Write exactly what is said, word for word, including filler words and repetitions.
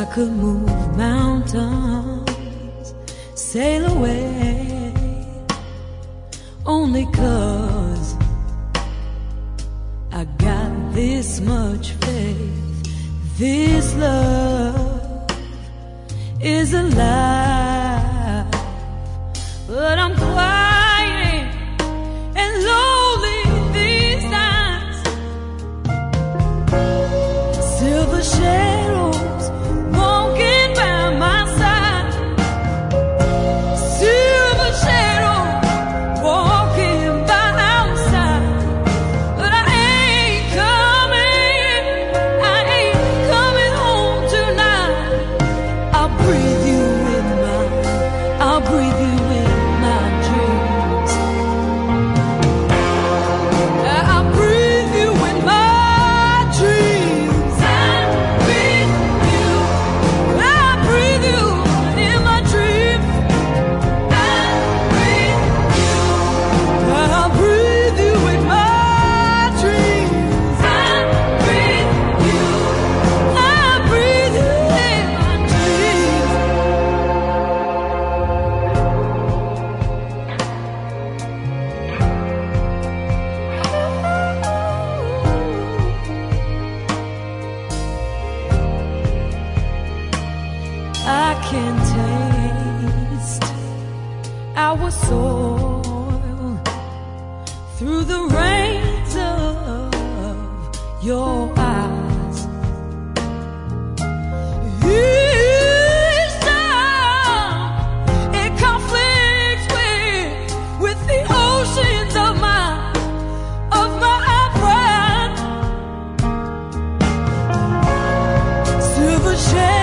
could move mountains, sail away, only 'cause I got this much faith. This love is alive, but I'm quiet and lonely these times. Silver shadows walking by my side, silver shadows walking by outside, but I ain't coming, I ain't coming home tonight. I'll breathe you in my, I'll breathe you in my dreams. I'll breathe you in my dreams. I breathe you, I breathe you in my dreams. I breathe you, I'll breathe you in my dreams. I breathe you, I breathe you in my dreams. I can taste our soil through the rays of your eyes. Each time it conflicts with, with the oceans of my, of my pride. Silver shade